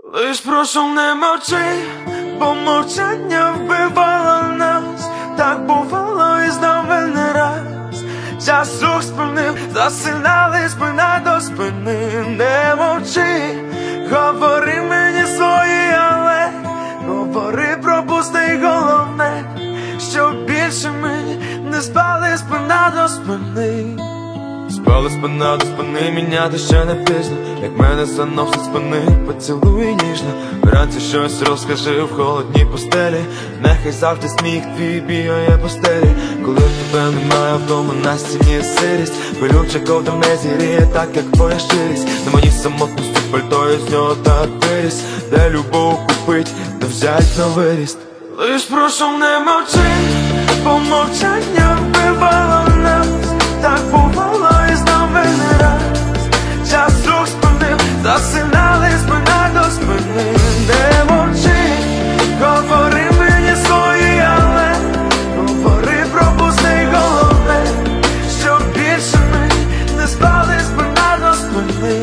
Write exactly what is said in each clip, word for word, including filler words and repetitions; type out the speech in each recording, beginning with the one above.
Лиш прошу, не мовчи, бо мовчання вбивало нас. Так бувало і знову не раз. Час рух спинив, засинали спина до спини. Не мовчи, говори мені свої, але говори, пропусти головне, що більше ми не спали спина до спини. Спали спина до спини, міняти ще не пізно. Як мене заносить спини, поцілуй ніжно. Вранці щось розкажи в холодній постелі. Нехай завжди сміх твій бігає по стелі. Коли тебе немає вдома, на стіні сирість. Пилюча ковдра не зігріє так, як твоя щирість. На моїй самотності пальто, і з нього так виріс. Де любов купить, де взять на виріст. Лиш прошу, не мовчи, бо мовчання вбивало нас. Так бувало і знову не раз. Час рух спинив, засинали спина до спини. Не мовчи, говори мені свої, але говори, пропусти головне, що більше ми не спали спина до спини.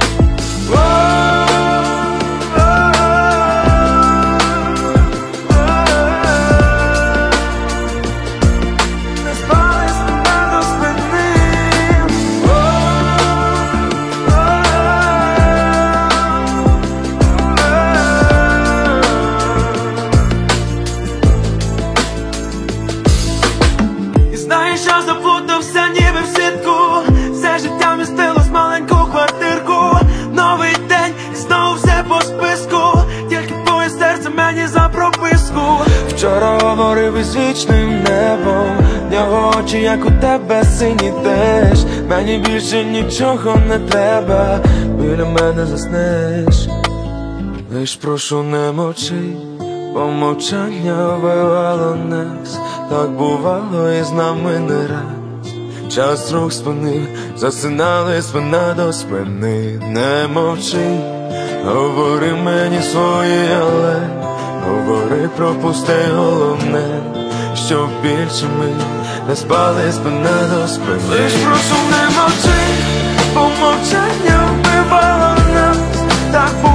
Знаєш, я заплутався ніби в сітку. Все життя вмістилось в маленьку квартирку. Новий день, і знову все по списку. Тільки твоє серце мені за прописку. Вчора говорив із вічним небом. В нього очі, як у тебе, сині теж. Мені більше нічого не треба. Біля мене заснеш. Лиш прошу, не мовчи, бо мовчання вбивало нас. Так бувало і з нами не раз. Час рух спинив, засинали спина до спини. Не мовчи, говори мені свої, але говори, пропусти головне, що більше ми не спали спина до спини. Лиш прошу, не мовчи, бо мовчання вбивало нас. Так